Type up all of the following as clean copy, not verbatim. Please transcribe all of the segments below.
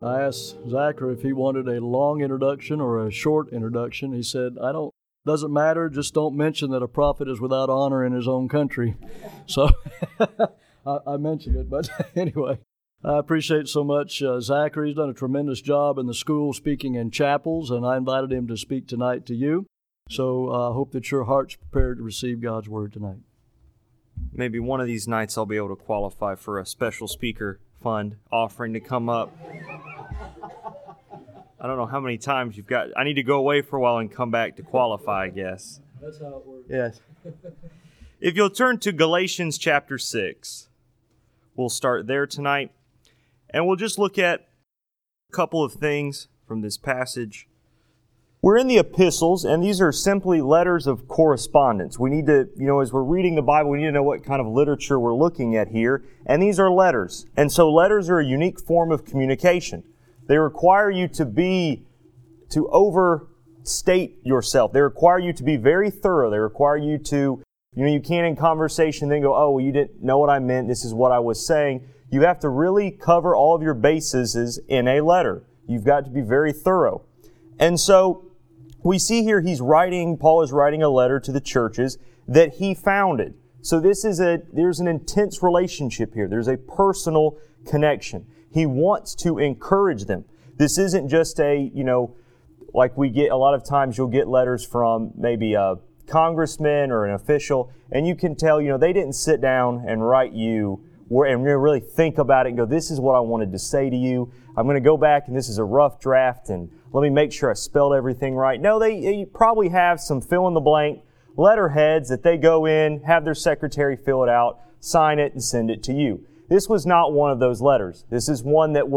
I asked Zachary if he wanted a long introduction or a short introduction. He said, doesn't matter, just don't mention that a prophet is without honor in his own country. So I mentioned it, but anyway, I appreciate so much Zachary's done a tremendous job in the school speaking in chapels, and I invited him to speak tonight to you. So I hope that your heart's prepared to receive God's word tonight. Maybe one of these nights I'll be able to qualify for a special speaker fund offering to come up. I don't know how many times you've got. I need to go away for a while and come back to qualify, I guess. That's how it works. Yes. If you'll turn to Galatians chapter 6, we'll start there tonight. And we'll just look at a couple of things from this passage. We're in the epistles, and these are simply letters of correspondence. We need to, as we're reading the Bible, we need to know what kind of literature we're looking at here. And these are letters. And so letters are a unique form of communication. They require you to overstate yourself. They require you to be very thorough. They require you to, you can't in conversation then go, oh, well, you didn't know what I meant. This is what I was saying. You have to really cover all of your bases in a letter. You've got to be very thorough. And so we see here Paul is writing a letter to the churches that he founded. So there's an intense relationship here. There's a personal connection. He wants to encourage them. This isn't just like we get a lot of times you'll get letters from maybe a congressman or an official, and you can tell, they didn't sit down and write you and really think about it and go, this is what I wanted to say to you. I'm going to go back and this is a rough draft and let me make sure I spelled everything right. No, they probably have some fill-in-the-blank letterheads that they go in, have their secretary fill it out, sign it, and send it to you. This was not one of those letters. This is one that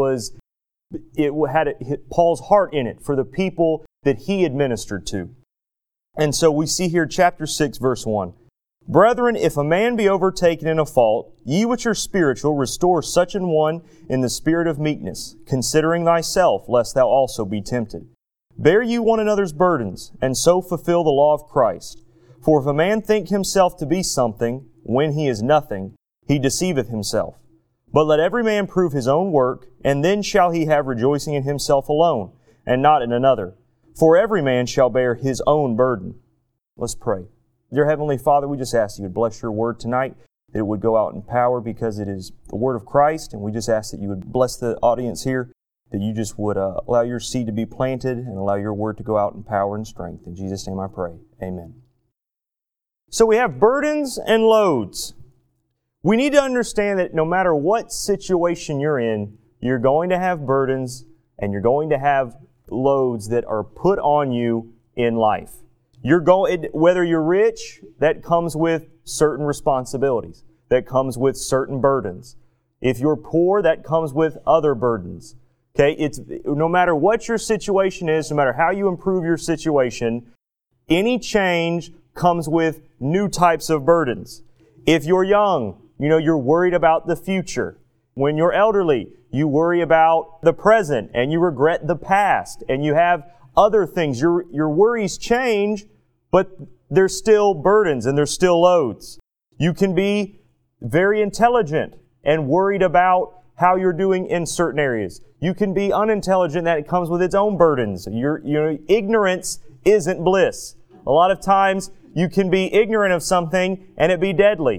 had Paul's heart in it for the people that he administered to. And so we see here chapter 6, verse 1. Brethren, if a man be overtaken in a fault, ye which are spiritual, restore such an one in the spirit of meekness, considering thyself, lest thou also be tempted. Bear ye one another's burdens, and so fulfill the law of Christ. For if a man think himself to be something, when he is nothing, he deceiveth himself. But let every man prove his own work, and then shall he have rejoicing in himself alone, and not in another. For every man shall bear his own burden. Let's pray. Dear Heavenly Father, we just ask that you would bless your word tonight, that it would go out in power because it is the word of Christ, and we just ask that you would bless the audience here, that you just would allow your seed to be planted and allow your word to go out in power and strength. In Jesus' name I pray. Amen. So we have burdens and loads. We need to understand that no matter what situation you're in, you're going to have burdens and you're going to have loads that are put on you in life. Whether you're rich, that comes with certain responsibilities. That comes with certain burdens. If you're poor, that comes with other burdens. Okay, no matter what your situation is, no matter how you improve your situation, any change comes with new types of burdens. If you're young, you're worried about the future. When you're elderly, you worry about the present and you regret the past and you have other things. Your worries change, but there's still burdens and there's still loads. You can be very intelligent and worried about how you're doing in certain areas. You can be unintelligent, that it comes with its own burdens. Ignorance isn't bliss. A lot of times you can be ignorant of something and it be deadly.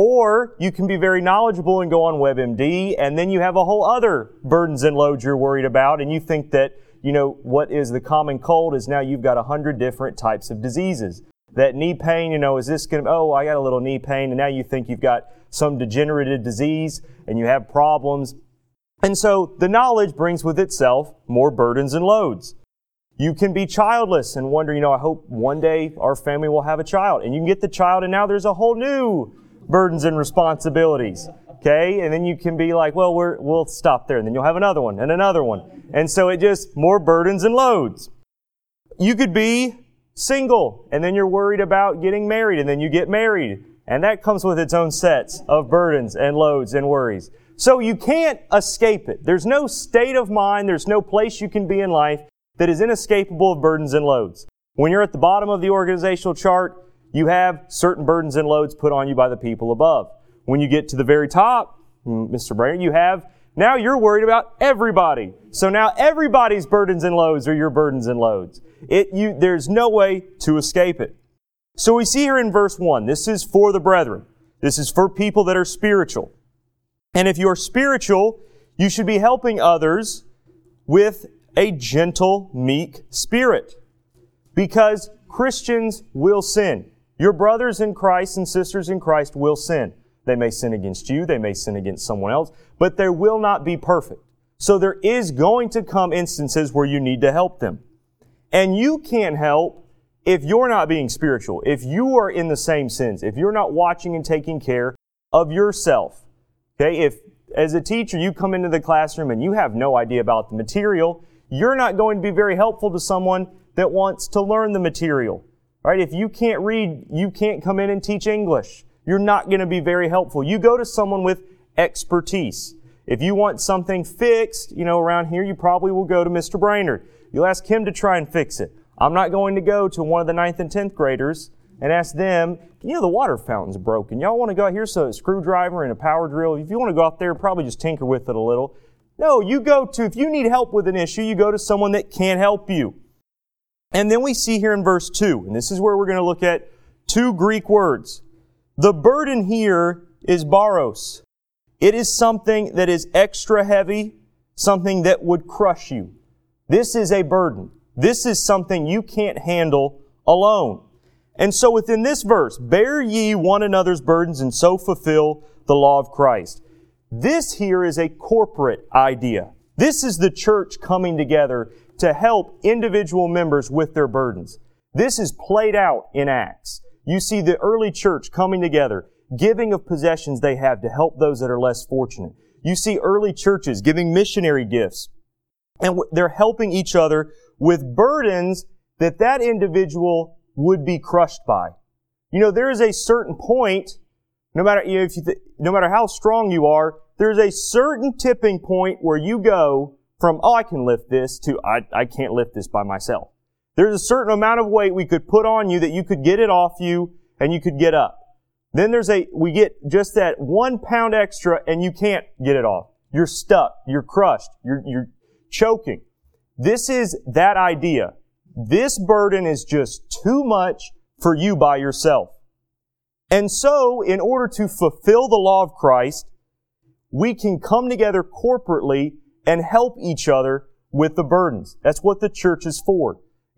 Or you can be very knowledgeable and go on WebMD, and then you have a whole other burdens and loads you're worried about, and you think that, what is the common cold is now you've got 100 different types of diseases. That knee pain, is this going to, I got a little knee pain, and now you think you've got some degenerative disease, and you have problems. And so the knowledge brings with itself more burdens and loads. You can be childless and wonder, I hope one day our family will have a child. And you can get the child, and now there's a whole new burdens and responsibilities. Okay? And then you can be like, well, we'll stop there. And then you'll have another one and another one. And so it just more burdens and loads. You could be single and then you're worried about getting married and then you get married. And that comes with its own sets of burdens and loads and worries. So you can't escape it. There's no state of mind, there's no place you can be in life that is inescapable of burdens and loads. When you're at the bottom of the organizational chart, you have certain burdens and loads put on you by the people above. When you get to the very top, Mr. Brainerd, you have Now you're worried about everybody. So now everybody's burdens and loads are your burdens and loads. There's no way to escape it. So we see here in verse 1, this is for the brethren. This is for people that are spiritual. And if you're spiritual, you should be helping others with a gentle, meek spirit. Because Christians will sin. Your brothers in Christ and sisters in Christ will sin. They may sin against you, they may sin against someone else, but they will not be perfect. So there is going to come instances where you need to help them. And you can't help if you're not being spiritual, if you are in the same sins, if you're not watching and taking care of yourself. Okay, if as a teacher you come into the classroom and you have no idea about the material, you're not going to be very helpful to someone that wants to learn the material. Right? If you can't read, you can't come in and teach English. You're not going to be very helpful. You go to someone with expertise. If you want something fixed, around here, you probably will go to Mr. Brainerd. You'll ask him to try and fix it. I'm not going to go to one of the 9th and 10th graders and ask them, the water fountain's broken. Y'all want to go out here, so a screwdriver and a power drill, if you want to go out there, probably just tinker with it a little. No, if you need help with an issue, you go to someone that can help you. And then we see here in verse 2, and this is where we're going to look at 2 Greek words. The burden here is baros. It is something that is extra heavy, something that would crush you. This is a burden. This is something you can't handle alone. And so within this verse, bear ye one another's burdens and so fulfill the law of Christ. This here is a corporate idea. This is the church coming together to help individual members with their burdens. This is played out in Acts. You see the early church coming together, giving of possessions they have to help those that are less fortunate. You see early churches giving missionary gifts, and they're helping each other with burdens that individual would be crushed by. There is a certain point, no matter how strong you are, there's a certain tipping point where you go from, I can lift this, to, I can't lift this by myself. There's a certain amount of weight we could put on you that you could get it off you and you could get up. Then we get just that 1 pound extra and you can't get it off. You're stuck. You're crushed. You're choking. This is that idea. This burden is just too much for you by yourself. And so, in order to fulfill the law of Christ, we can come together corporately and help each other with the burdens. That's what the church is for.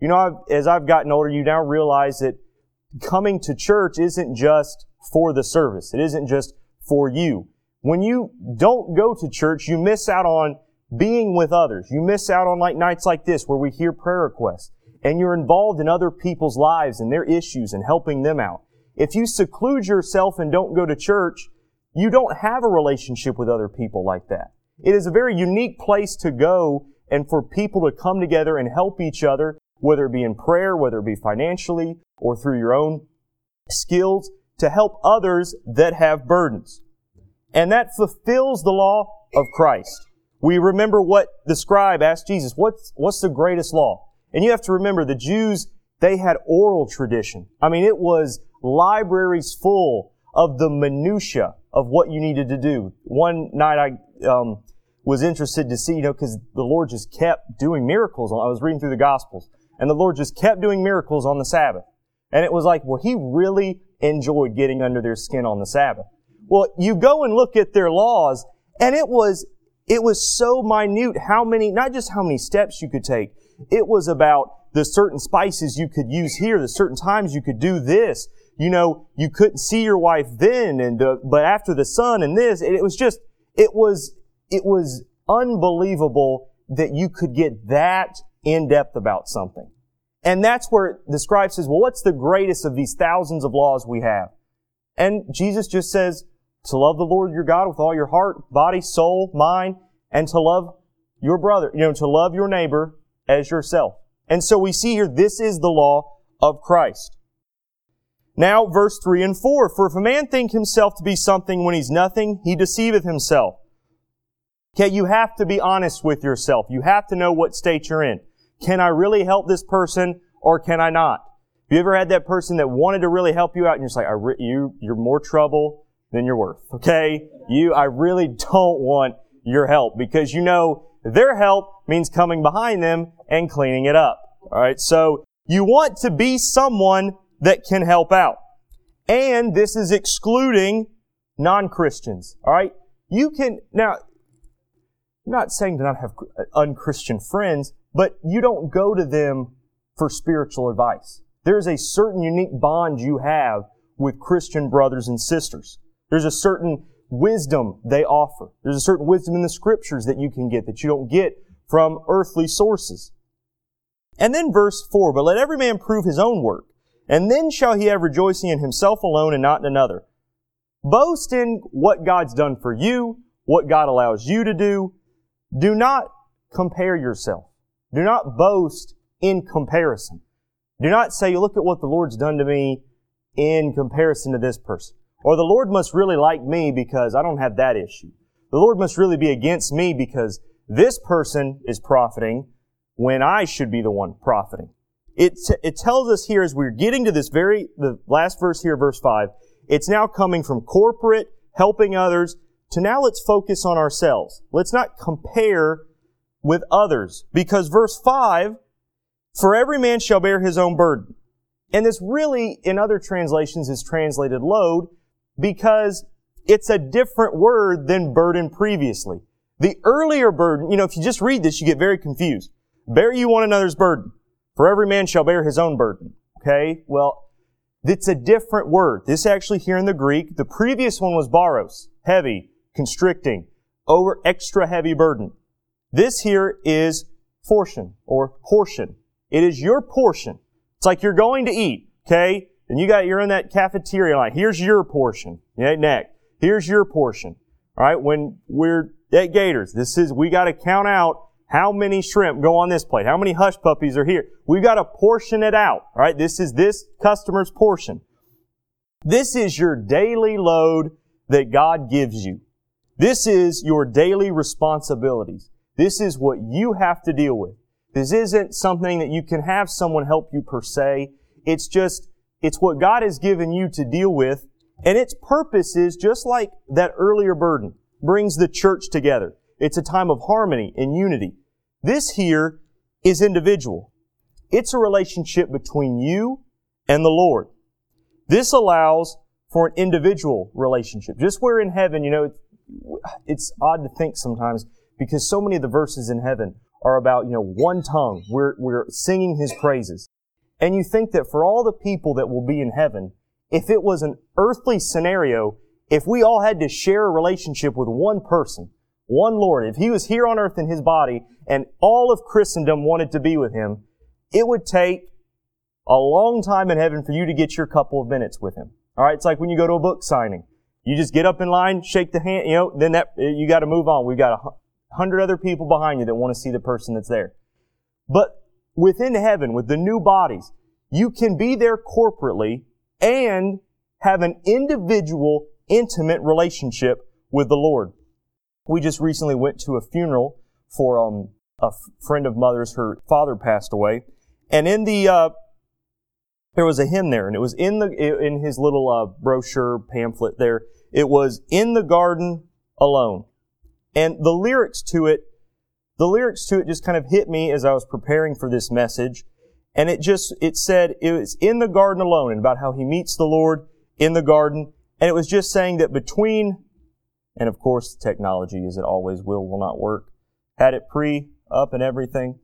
As I've gotten older, you now realize that coming to church isn't just for the service. It isn't just for you. When you don't go to church, you miss out on being with others. You miss out on nights like this where we hear prayer requests and you're involved in other people's lives and their issues and helping them out. If you seclude yourself and don't go to church, you don't have a relationship with other people like that. It is a very unique place to go and for people to come together and help each other, whether it be in prayer, whether it be financially, or through your own skills, to help others that have burdens. And that fulfills the law of Christ. We remember what the scribe asked Jesus, what's the greatest law? And you have to remember, the Jews, they had oral tradition. It was libraries full of the minutia of what you needed to do. One night I was interested to see, because the Lord just kept doing miracles. I was reading through the Gospels, and the Lord just kept doing miracles on the Sabbath. And it was like, He really enjoyed getting under their skin on the Sabbath. Well, you go and look at their laws, and it was so minute not just how many steps you could take. It was about the certain spices you could use here, the certain times you could do this. You couldn't see your wife then, but after the sun and this, it was unbelievable that you could get that in depth about something. And that's where the scribe says, what's the greatest of these thousands of laws we have? And Jesus just says, to love the Lord your God with all your heart, body, soul, mind, and to love your brother, to love your neighbor as yourself. And so we see here, this is the law of Christ. Now, verse 3 and 4, for if a man think himself to be something when he's nothing, he deceiveth himself. Okay, you have to be honest with yourself. You have to know what state you're in. Can I really help this person or can I not? Have you ever had that person that wanted to really help you out and you're just like, you're more trouble than you're worth, okay? I really don't want your help because you know their help means coming behind them and cleaning it up. All right, so you want to be someone that can help out. And this is excluding non-Christians. All right, you can, now, I'm not saying to not have unchristian friends, but you don't go to them for spiritual advice. There's a certain unique bond you have with Christian brothers and sisters. There's a certain wisdom they offer. There's a certain wisdom in the Scriptures that you can get that you don't get from earthly sources. And then verse 4, but let every man prove his own work, and then shall he have rejoicing in himself alone and not in another. Boast in what God's done for you, what God allows you to do. Do not compare yourself. Do not boast in comparison. Do not say, look at what the Lord's done to me in comparison to this person. Or the Lord must really like me because I don't have that issue. The Lord must really be against me because this person is profiting when I should be the one profiting. It tells us here as we're getting to the last verse here, verse 5, it's now coming from corporate, helping others, to now let's focus on ourselves. Let's not compare with others. Because verse 5, for every man shall bear his own burden. And this really, in other translations, is translated load because it's a different word than burden previously. The earlier burden, if you just read this, you get very confused. Bear you one another's burden. For every man shall bear his own burden. Okay? Well, it's a different word. This actually here in the Greek, the previous one was baros, heavy, constricting, over extra heavy burden. This here is portion or portion. It is your portion. It's like you're going to eat, okay? And you're in that cafeteria line. Here's your portion. Next. Here's your portion. All right? When we're at Gators, we got to count out how many shrimp go on this plate. How many hush puppies are here? We've got to portion it out. All right? This is this customer's portion. This is your daily load that God gives you. This is your daily responsibilities. This is what you have to deal with. This isn't something that you can have someone help you per se. It's what God has given you to deal with. And its purpose is just like that earlier burden, brings the church together. It's a time of harmony and unity. This here is individual. It's a relationship between you and the Lord. This allows for an individual relationship. Just where in heaven, it's odd to think sometimes because so many of the verses in heaven are about, one tongue. We're singing His praises. And you think that for all the people that will be in heaven, if it was an earthly scenario, if we all had to share a relationship with one person, one Lord, if He was here on earth in His body and all of Christendom wanted to be with Him, it would take a long time in heaven for you to get your couple of minutes with Him. All right, it's like when you go to a book signing. You just get up in line, shake the hand, then you got to move on. We've got 100 other people behind you that want to see the person that's there. But within heaven, with the new bodies, you can be there corporately and have an individual, intimate relationship with the Lord. We just recently went to a funeral for a friend of Mother's. Her father passed away, and in there was a hymn there, and it was in his little brochure pamphlet there. It was "In the Garden Alone," and the lyrics to it just kind of hit me as I was preparing for this message. And it said it was in the garden alone, and about how he meets the Lord in the garden. And it was just saying that between, and of course technology, as it always will not work, had it pre-up and everything.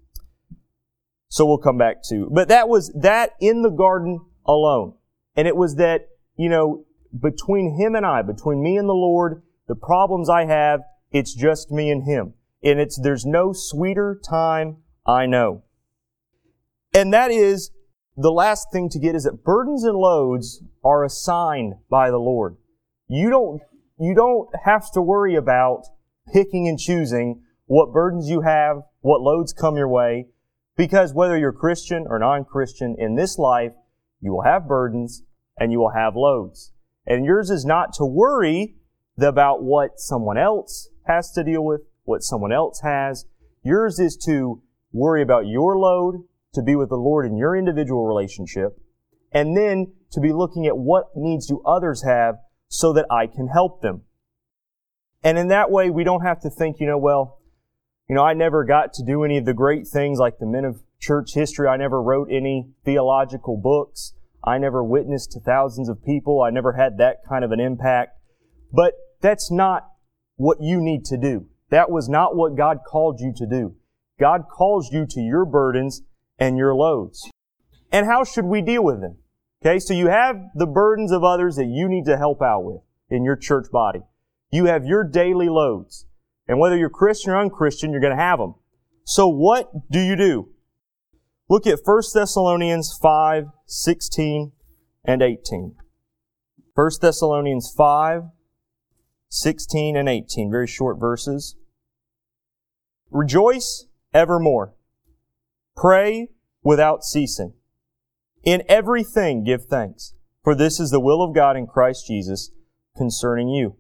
So we'll come back to, but that was that in the garden alone. And it was that, between Him and I, between me and the Lord, the problems I have, it's just me and Him. And there's no sweeter time I know. And that is, the last thing to get is that burdens and loads are assigned by the Lord. You don't have to worry about picking and choosing what burdens you have, what loads come your way, because whether you're Christian or non-Christian in this life, you will have burdens and you will have loads. And yours is not to worry about what someone else has to deal with, what someone else has. Yours is to worry about your load, to be with the Lord in your individual relationship, and then to be looking at what needs do others have so that I can help them. And in that way, we don't have to think, I never got to do any of the great things like the men of church history. I never wrote any theological books. I never witnessed to thousands of people. I never had that kind of an impact. But that's not what you need to do. That was not what God called you to do. God calls you to your burdens and your loads. And how should we deal with them? Okay, so you have the burdens of others that you need to help out with in your church body. You have your daily loads. And whether you're Christian or unchristian, you're going to have them. So what do? Look at 1 Thessalonians 5, 16 and 18. 1 Thessalonians 5, 16 and 18. Very short verses. Rejoice evermore. Pray without ceasing. In everything give thanks, for this is the will of God in Christ Jesus concerning you.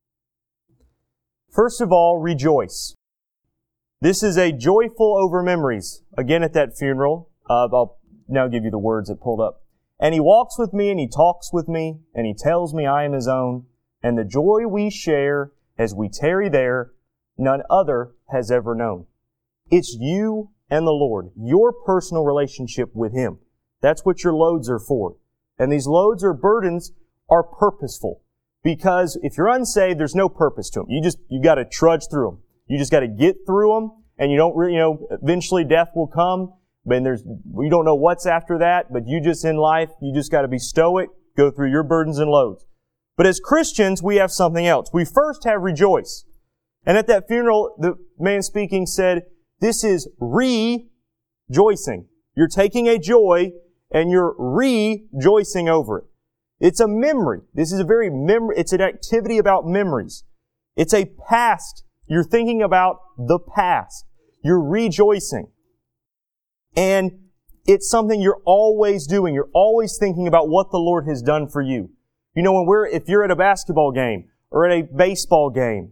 First of all, rejoice. This is a joyful over memories. Again, at that funeral, I'll now give you the words that pulled up. And he walks with me and he talks with me and he tells me I am his own. And the joy we share as we tarry there, none other has ever known. It's you and the Lord, your personal relationship with Him. That's what your loads are for. And these loads or burdens are purposeful. Because if you're unsaved, there's no purpose to them. You got to trudge through them. You just got to get through them, and you don't really, eventually death will come, but you don't know what's after that, but you just in life, you just got to be stoic, go through your burdens and loads. But as Christians, we have something else. We first have rejoice. And at that funeral, the man speaking said, this is rejoicing. You're taking a joy and you're rejoicing over it. It's a memory. This is it's an activity about memories. It's a past. You're thinking about the past. You're rejoicing. And it's something you're always doing. You're always thinking about what the Lord has done for you. If you're at a basketball game or at a baseball game,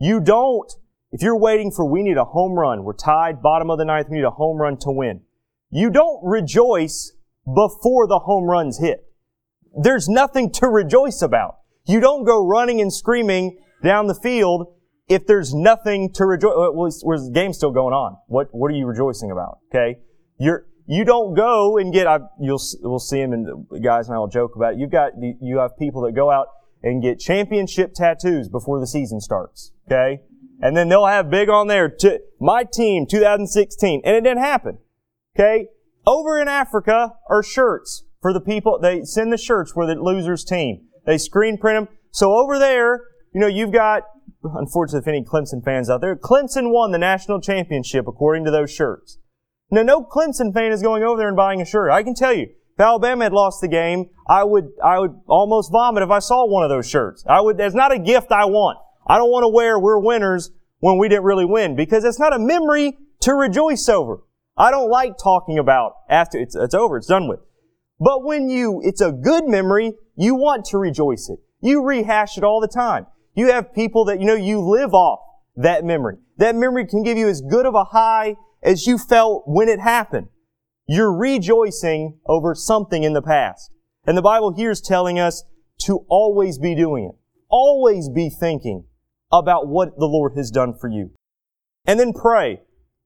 if you're waiting for, we need a home run, we're tied, bottom of the ninth, we need a home run to win. You don't rejoice before the home run's hit. There's nothing to rejoice about. You don't go running and screaming down the field if there's nothing to rejoice. Where's the game still going on? What are you rejoicing about? Okay? You don't go and we'll see them, and the guys and I will joke about it. You have people that go out and get championship tattoos before the season starts. Okay? And then they'll have big on there, my team, 2016. And it didn't happen. Okay? Over in Africa are shirts for the people. They send the shirts for the loser's team. They screen print them. So over there, you've got, unfortunately, if any Clemson fans out there, Clemson won the national championship according to those shirts. Now, no Clemson fan is going over there and buying a shirt. I can tell you, if Alabama had lost the game, I would almost vomit if I saw one of those shirts. That's not a gift I want. I don't want to wear we're winners when we didn't really win, because it's not a memory to rejoice over. I don't like talking about after it's over, it's done with. But when it's a good memory, you want to rejoice it. You rehash it all the time. You have people that, you live off that memory. That memory can give you as good of a high as you felt when it happened. You're rejoicing over something in the past. And the Bible here is telling us to always be doing it. Always be thinking about what the Lord has done for you. And then pray.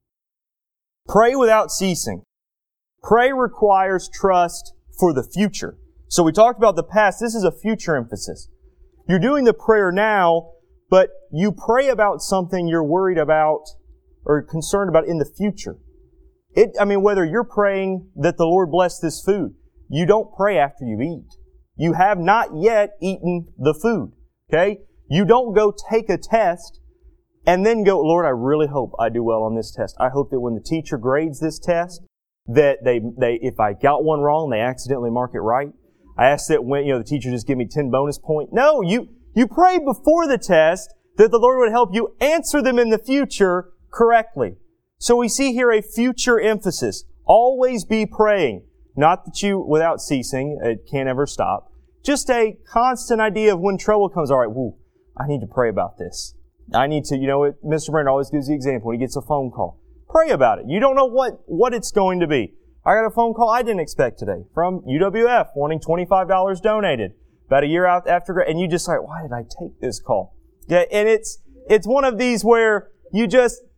Pray without ceasing. Pray requires trust for the future. So we talked about the past. This is a future emphasis. You're doing the prayer now, but you pray about something you're worried about or concerned about in the future. Whether you're praying that the Lord bless this food, you don't pray after you eat. You have not yet eaten the food. Okay? You don't go take a test and then go, Lord, I really hope I do well on this test. I hope that when the teacher grades this test, that they if I got one wrong, they accidentally mark it right. I ask that when, the teacher just give me 10 bonus points. No, you pray before the test that the Lord would help you answer them in the future correctly. So we see here a future emphasis. Always be praying. Not that you, without ceasing, it can't ever stop. Just a constant idea of when trouble comes. All right, I need to pray about this. I need to, Mr. Brand always gives the example when he gets a phone call. Pray about it. You don't know what it's going to be. I got a phone call I didn't expect today from UWF wanting $25 donated about a year out after, and you just like, why did I take this call? Yeah, and It's one of these where you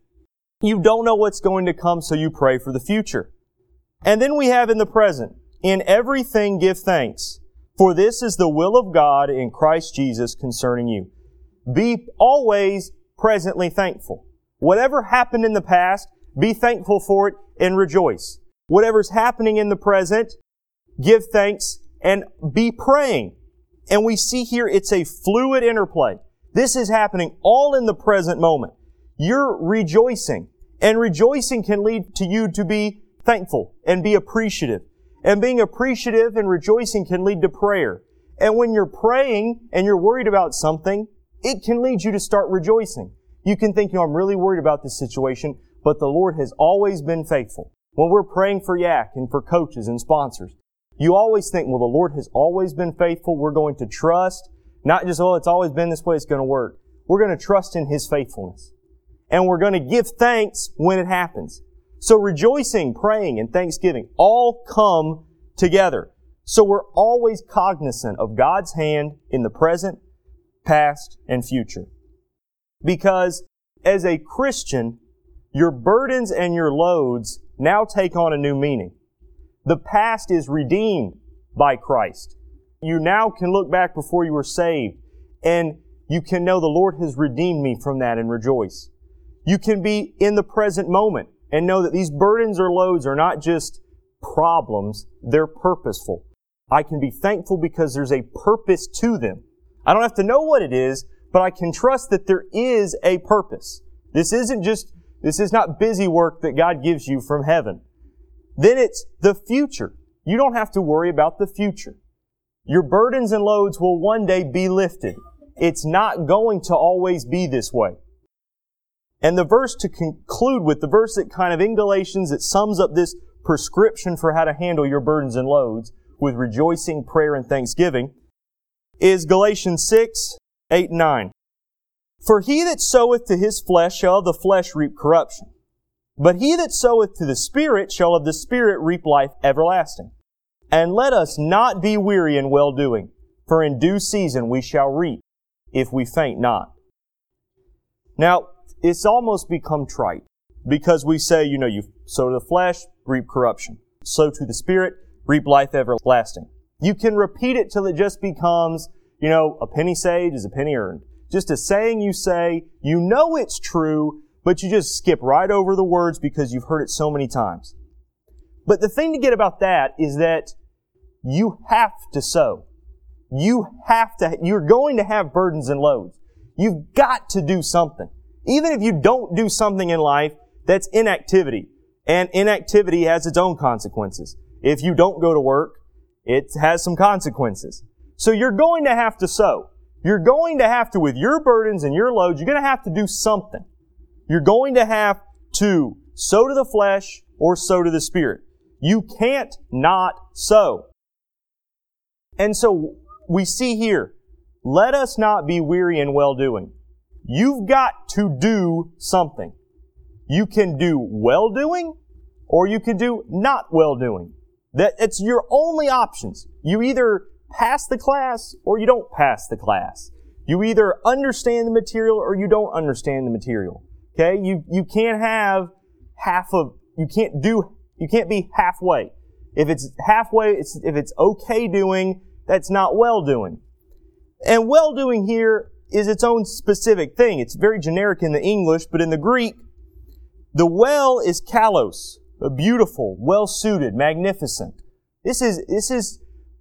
don't know what's going to come, so you pray for the future. And then we have in the present, in everything give thanks, for this is the will of God in Christ Jesus concerning you. Be always presently thankful. Whatever happened in the past, be thankful for it and rejoice. Whatever's happening in the present, give thanks and be praying. And we see here it's a fluid interplay. This is happening all in the present moment. You're rejoicing, and rejoicing can lead to you to be thankful and be appreciative. And being appreciative and rejoicing can lead to prayer. And when you're praying and you're worried about something, it can lead you to start rejoicing. You can think, I'm really worried about this situation, but the Lord has always been faithful. When we're praying for Yak and for coaches and sponsors, you always think, well, the Lord has always been faithful. We're going to trust, not just, it's always been this way, it's going to work. We're going to trust in His faithfulness. And we're going to give thanks when it happens. So rejoicing, praying, and thanksgiving all come together. So we're always cognizant of God's hand in the present, past, and future. Because as a Christian, your burdens and your loads now take on a new meaning. The past is redeemed by Christ. You now can look back before you were saved, and you can know the Lord has redeemed me from that and rejoice. You can be in the present moment and know that these burdens or loads are not just problems, they're purposeful. I can be thankful because there's a purpose to them. I don't have to know what it is, but I can trust that there is a purpose. This is not busy work that God gives you from heaven. Then it's the future. You don't have to worry about the future. Your burdens and loads will one day be lifted. It's not going to always be this way. And the verse to conclude with, the verse that kind of in Galatians, it sums up this prescription for how to handle your burdens and loads with rejoicing, prayer, and thanksgiving, is Galatians 6, 8, and 9. For he that soweth to his flesh shall of the flesh reap corruption. But he that soweth to the Spirit shall of the Spirit reap life everlasting. And let us not be weary in well-doing, for in due season we shall reap, if we faint not. Now, it's almost become trite, because we say, you sow to the flesh, reap corruption. Sow to the Spirit, reap life everlasting. You can repeat it till it just becomes, a penny saved is a penny earned. Just a saying you say, you know it's true, but you just skip right over the words because you've heard it so many times. But the thing to get about that is that you have to sow. You're going to have burdens and loads. You've got to do something. Even if you don't do something in life, that's inactivity. And inactivity has its own consequences. If you don't go to work, it has some consequences. So you're going to have to sow. You're going to have to, with your burdens and your loads, you're going to have to do something. You're going to have to sow to the flesh or sow to the Spirit. You can't not sow. And so we see here, let us not be weary in well-doing. You've got to do something. You can do well-doing or you can do not well-doing. It's your only options. You either pass the class or you don't pass the class. You either understand the material or you don't understand the material. Okay? You can't have you can't be halfway. If it's halfway, if it's okay doing, that's not well doing. And well doing here is its own specific thing. It's very generic in the English, but in the Greek, the well is kalos, beautiful, well-suited, magnificent. This is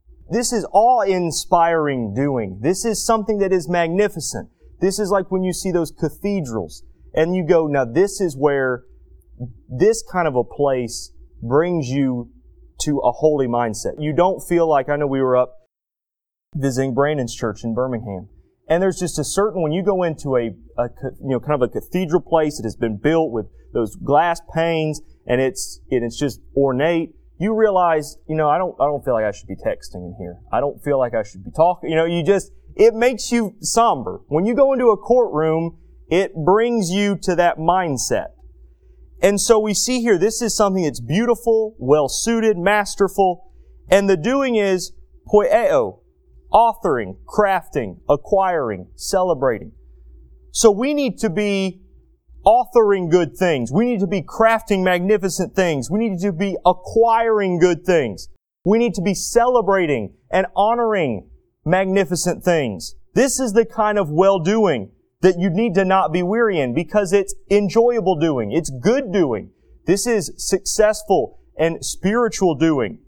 awe-inspiring doing. This is something that is magnificent. This is like when you see those cathedrals and you go, now this is where this kind of a place brings you to a holy mindset. You don't feel like, I know we were up visiting Brandon's church in Birmingham, and there's just a certain, when you go into a kind of a cathedral place that has been built with those glass panes and it's just ornate, you realize, I don't feel like I should be texting in here. I don't feel like I should be talking. It makes you somber. When you go into a courtroom, it brings you to that mindset. And so we see here, this is something that's beautiful, well-suited, masterful, and the doing is poieo, authoring, crafting, acquiring, celebrating. So we need to be authoring good things. We need to be crafting magnificent things. We need to be acquiring good things. We need to be celebrating and honoring magnificent things. This is the kind of well-doing that you need to not be weary in, because it's enjoyable doing. It's good doing. This is successful and spiritual doing.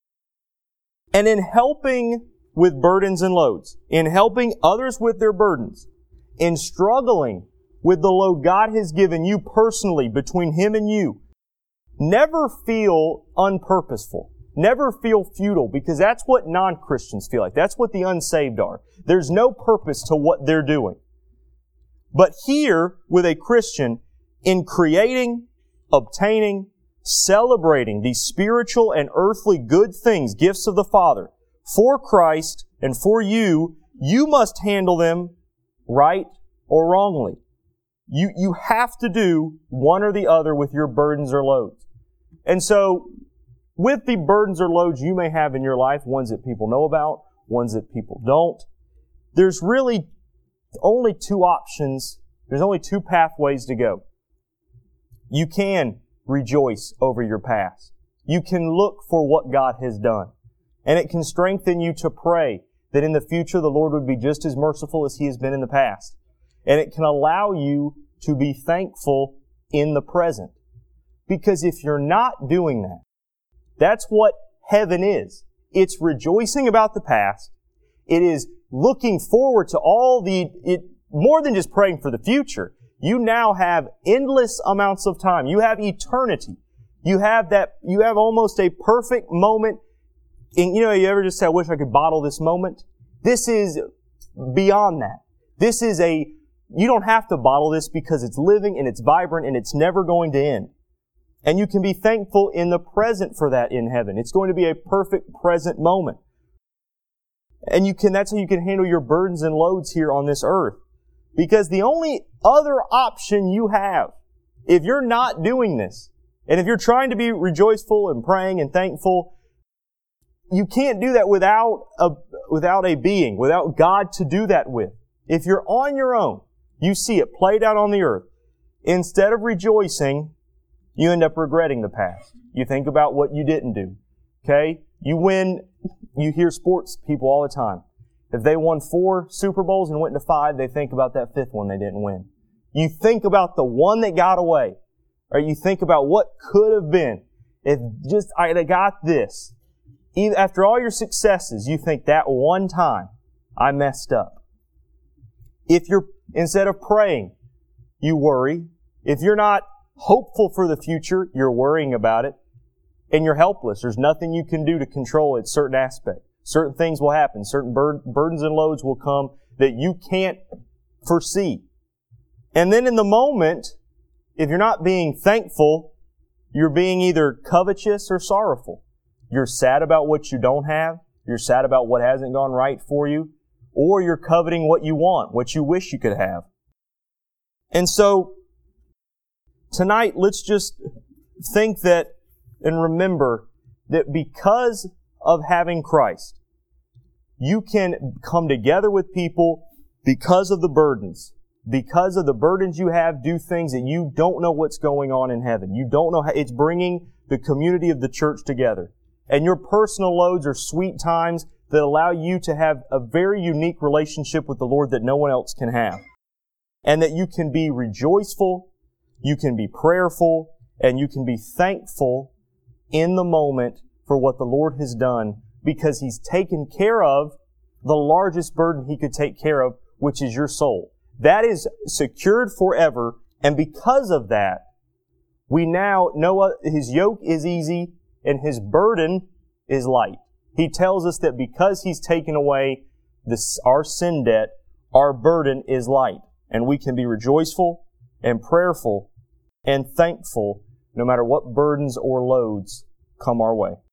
And in helping with burdens and loads, in helping others with their burdens, in struggling with the load God has given you personally between Him and you, never feel unpurposeful. Never feel futile, because that's what non-Christians feel like. That's what the unsaved are. There's no purpose to what they're doing. But here, with a Christian, in creating, obtaining, celebrating these spiritual and earthly good things, gifts of the Father, for Christ and for you, you must handle them right or wrongly. You have to do one or the other with your burdens or loads. And so, with the burdens or loads you may have in your life, ones that people know about, ones that people don't, there's really only two options. There's only two pathways to go. You can rejoice over your past. You can look for what God has done. And it can strengthen you to pray that in the future the Lord would be just as merciful as He has been in the past. And it can allow you to be thankful in the present. Because if you're not doing that, that's what heaven is. It's rejoicing about the past. It is looking forward to more than just praying for the future. You now have endless amounts of time. You have eternity. You have almost a perfect moment. And you ever just say, I wish I could bottle this moment? This is beyond that. You don't have to bottle this, because it's living and it's vibrant and it's never going to end. And you can be thankful in the present for that in heaven. It's going to be a perfect present moment. And that's how you can handle your burdens and loads here on this earth. Because the only other option you have, if you're not doing this, and if you're trying to be rejoiceful and praying and thankful, you can't do that without a being, without God to do that with. If you're on your own, you see it played out on the earth. Instead of rejoicing, you end up regretting the past. You think about what you didn't do. Okay? You hear sports people all the time. If they won 4 Super Bowls and went to 5, they think about that 5th one they didn't win. You think about the one that got away. Or you think about what could have been. If just I got this. Even after all your successes, you think that one time I messed up. Instead of praying, you worry. If you're not hopeful for the future, you're worrying about it. And you're helpless. There's nothing you can do to control it, certain aspect. Certain things will happen. Certain burdens and loads will come that you can't foresee. And then in the moment, if you're not being thankful, you're being either covetous or sorrowful. You're sad about what you don't have. You're sad about what hasn't gone right for you. Or you're coveting what you want, what you wish you could have. And so, tonight, let's just think that and remember that because of having Christ, you can come together with people because of the burdens. Because of the burdens you have, do things that you don't know what's going on in heaven. You don't know how it's bringing the community of the church together. And your personal loads are sweet times that allow you to have a very unique relationship with the Lord that no one else can have. And that you can be rejoiceful, you can be prayerful, and you can be thankful in the moment for what the Lord has done, because He's taken care of the largest burden He could take care of, which is your soul. That is secured forever, and because of that, we now know His yoke is easy and His burden is light. He tells us that because He's taken away our sin debt, our burden is light. And we can be rejoiceful and prayerful and thankful no matter what burdens or loads come our way.